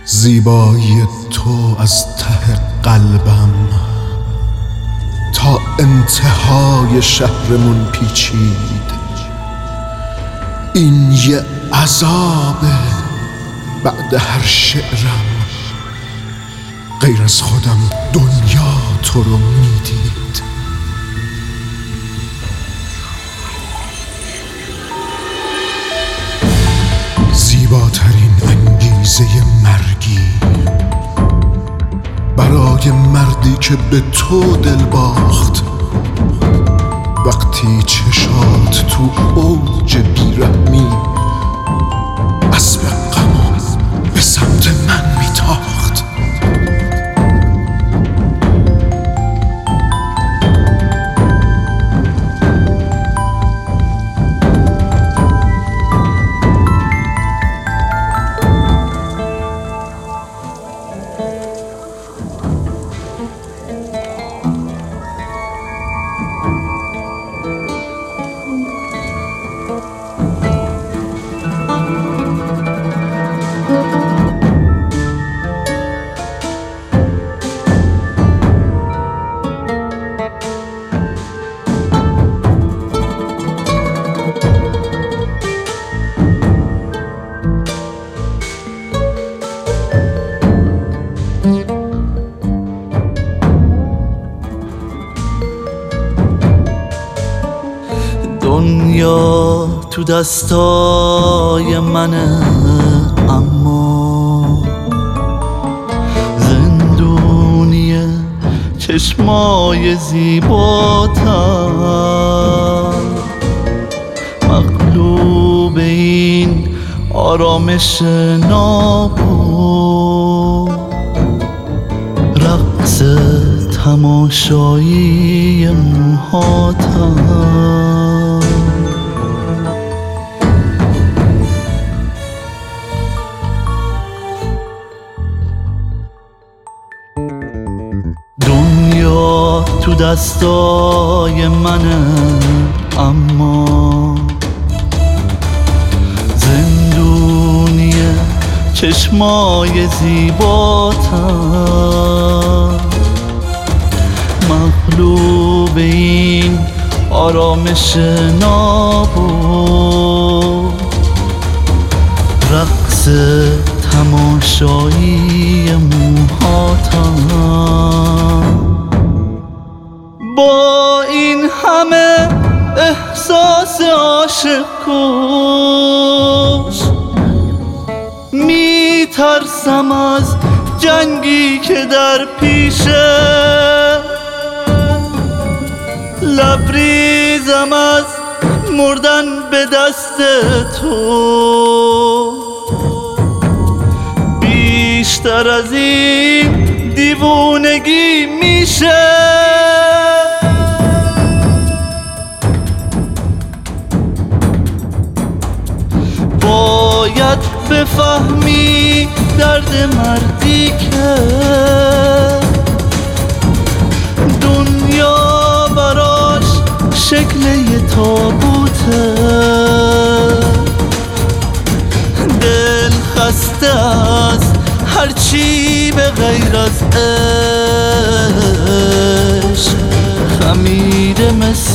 زیبایی تو از ته قلبم تا انتهای شهرمون پیچید. این یه عذابه بعد هر شعرم، غیر از خودم دنیا تو رو میدید. زیباترین انگیزه مرگی برای مردی که به تو دل باخت، وقتی چشات تو اوج بیرحمی اسب غمو به سمت من میتاخت. دنیا تو دستای منه، اما زندونیه چشمای زیباتر، مغلوب این آرامش نابود، رقص تماشایی موهاتر. دنیا تو دستای منه، اما زندونیه چشمای زیباتر، مغلوب این آرامش نابود، رقص تماشایی موهاتم. با این همه احساس عاشق کش میترسم از جنگی که در پیشه، لبریزم از مردن به دست تو، بیشتر از این دیوونگی میشه. باید بفهمی درد مردی که دنیا براش شکل یه تابوته، دل خسته از هرچی به غیر از عشق، خمیره مثل